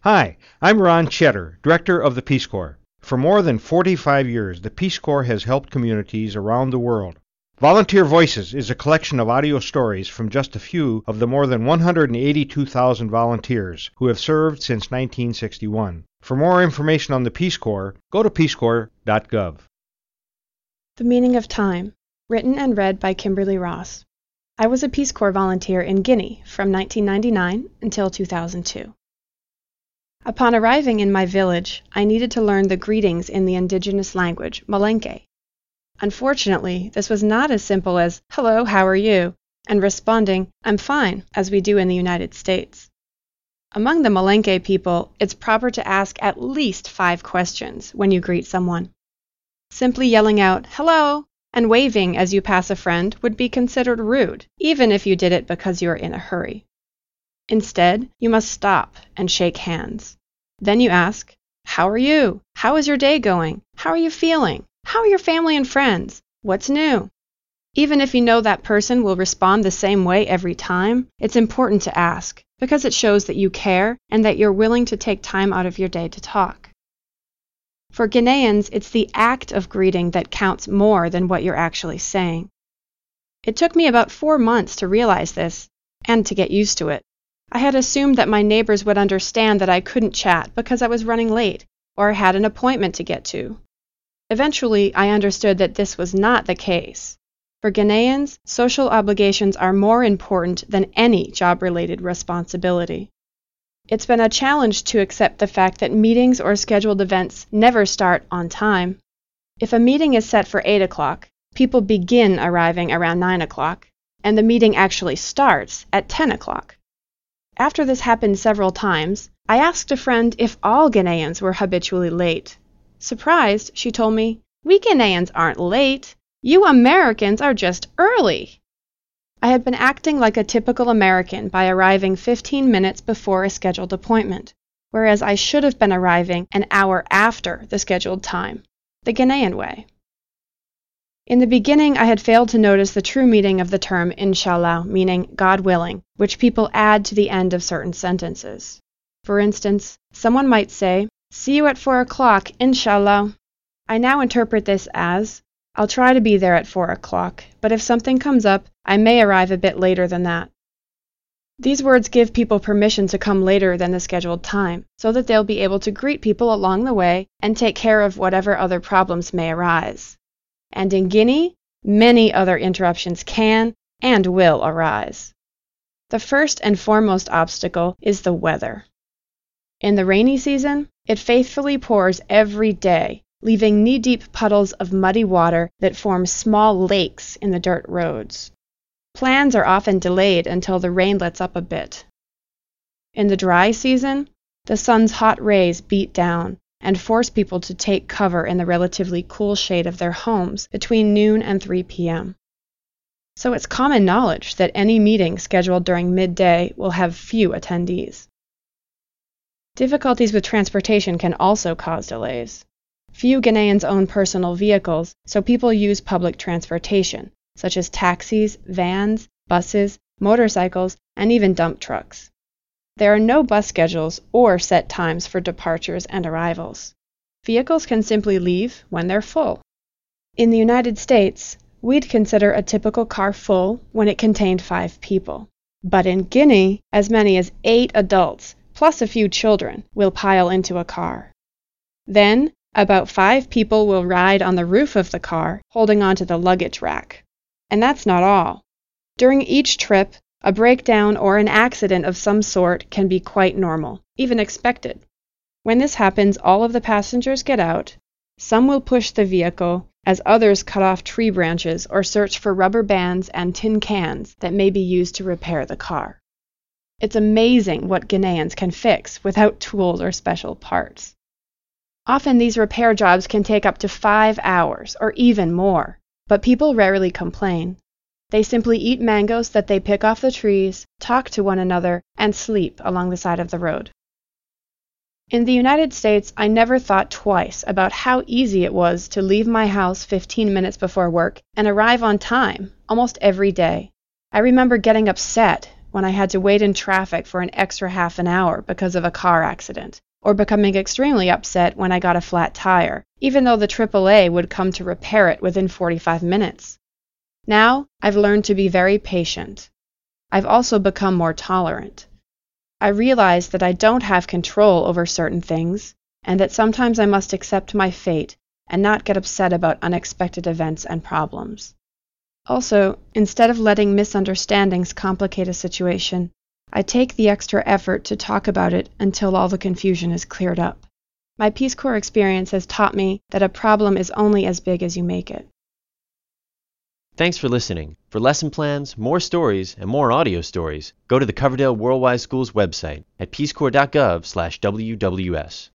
Hi, I'm Ron Cheddar, Director of the Peace Corps. For more than 45 years, the Peace Corps has helped communities around the world. Volunteer Voices is a collection of audio stories from just a few of the more than 182,000 volunteers who have served since 1961. For more information on the Peace Corps, go to peacecorps.gov. The Meaning of Time, written and read by Kimberly Ross. I was a Peace Corps volunteer in Guinea from 1999 until 2002. Upon arriving in my village, I needed to learn the greetings in the indigenous language, Malenke. Unfortunately, this was not as simple as, "Hello, how are you?" and responding, "I'm fine," as we do in the United States. Among the Malenke people, it's proper to ask at least 5 questions when you greet someone. Simply yelling out, "Hello," and waving as you pass a friend would be considered rude, even if you did it because you are in a hurry. Instead, you must stop and shake hands. Then you ask, "How are you? How is your day going? How are you feeling? How are your family and friends? What's new?" Even if you know that person will respond the same way every time, it's important to ask, because it shows that you care and that you're willing to take time out of your day to talk. For Guineans, it's the act of greeting that counts more than what you're actually saying. It took me about 4 months to realize this, and to get used to it. I had assumed that my neighbors would understand that I couldn't chat because I was running late, or had an appointment to get to. Eventually, I understood that this was not the case. For Guineans, social obligations are more important than any job-related responsibility. It's been a challenge to accept the fact that meetings or scheduled events never start on time. If a meeting is set for 8 o'clock, people begin arriving around 9 o'clock, and the meeting actually starts at 10 o'clock. After this happened several times, I asked a friend if all Guineans were habitually late. Surprised, she told me, "We Guineans aren't late. You Americans are just early." I had been acting like a typical American by arriving 15 minutes before a scheduled appointment, whereas I should have been arriving an hour after the scheduled time, the Guinean way. In the beginning, I had failed to notice the true meaning of the term inshallah, meaning God willing, which people add to the end of certain sentences. For instance, someone might say, "See you at 4 o'clock, inshallah." I now interpret this as, I'll try to be there at 4 o'clock, but if something comes up, I may arrive a bit later than that. These words give people permission to come later than the scheduled time, so that they'll be able to greet people along the way and take care of whatever other problems may arise. And in Guinea, many other interruptions can and will arise. The first and foremost obstacle is the weather. In the rainy season, it faithfully pours every day, leaving knee-deep puddles of muddy water that form small lakes in the dirt roads. Plans are often delayed until the rain lets up a bit. In the dry season, the sun's hot rays beat down and force people to take cover in the relatively cool shade of their homes between noon and 3 p.m. So it's common knowledge that any meeting scheduled during midday will have few attendees. Difficulties with transportation can also cause delays. Few Guineans own personal vehicles, so people use public transportation, such as taxis, vans, buses, motorcycles, and even dump trucks. There are no bus schedules or set times for departures and arrivals. Vehicles can simply leave when they're full. In the United States, we'd consider a typical car full when it contained 5 people. But in Guinea, as many as 8 adults, plus a few children, will pile into a car. Then, about 5 people will ride on the roof of the car, holding onto the luggage rack. And that's not all. During each trip, a breakdown or an accident of some sort can be quite normal, even expected. When this happens, all of the passengers get out. Some will push the vehicle, as others cut off tree branches or search for rubber bands and tin cans that may be used to repair the car. It's amazing what Guineans can fix without tools or special parts. Often these repair jobs can take up to 5 hours or even more, but people rarely complain. They simply eat mangoes that they pick off the trees, talk to one another, and sleep along the side of the road. In the United States, I never thought twice about how easy it was to leave my house 15 minutes before work and arrive on time almost every day. I remember getting upset when I had to wait in traffic for an extra half an hour because of a car accident, or becoming extremely upset when I got a flat tire, even though the AAA would come to repair it within 45 minutes. Now, I've learned to be very patient. I've also become more tolerant. I realize that I don't have control over certain things, and that sometimes I must accept my fate and not get upset about unexpected events and problems. Also, instead of letting misunderstandings complicate a situation, I take the extra effort to talk about it until all the confusion is cleared up. My Peace Corps experience has taught me that a problem is only as big as you make it. Thanks for listening. For lesson plans, more stories, and more audio stories, go to the Coverdale Worldwide Schools website at peacecorps.gov/WWS.